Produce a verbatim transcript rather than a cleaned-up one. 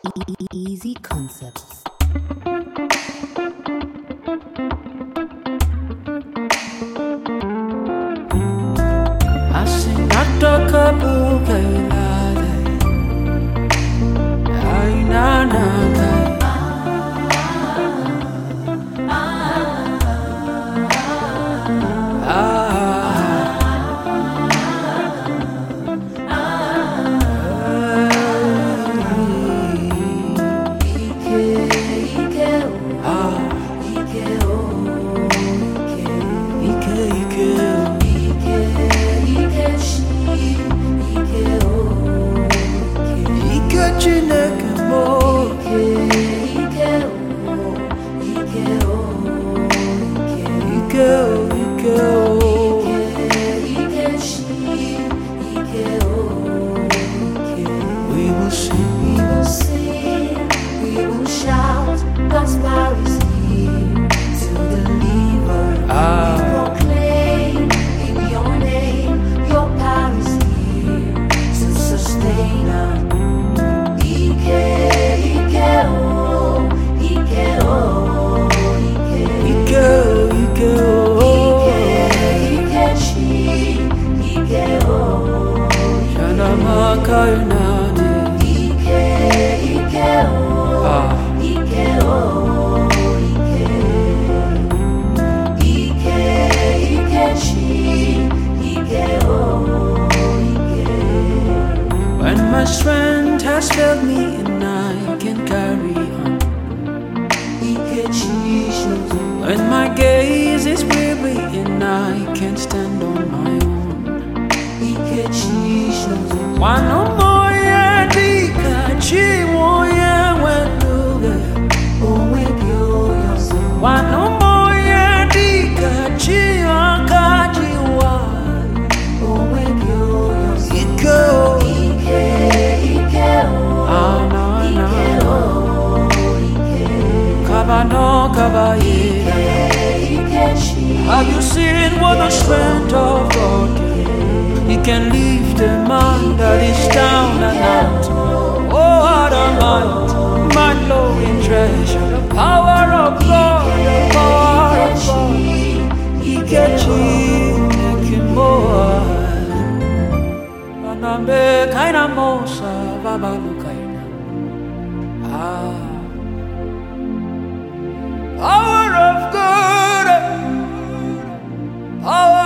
Easy Concepts. Asinatoka bukailade ainanaga when my strength has failed me and I can carry on, when my gaze is weary and I can't stand on my own, Wano moya dika chi moya wenuga Wano moya dika chi akaji wa Iko Ah na na Kabano kabaye Have you seen what the strength of God can? He can lift a man that is down and out. Oh, what a might, my Lord in treasure. The power of God, the power of God. He can change him more. Anambe kaina mosa, babalu kaina. Ah, power of God, power.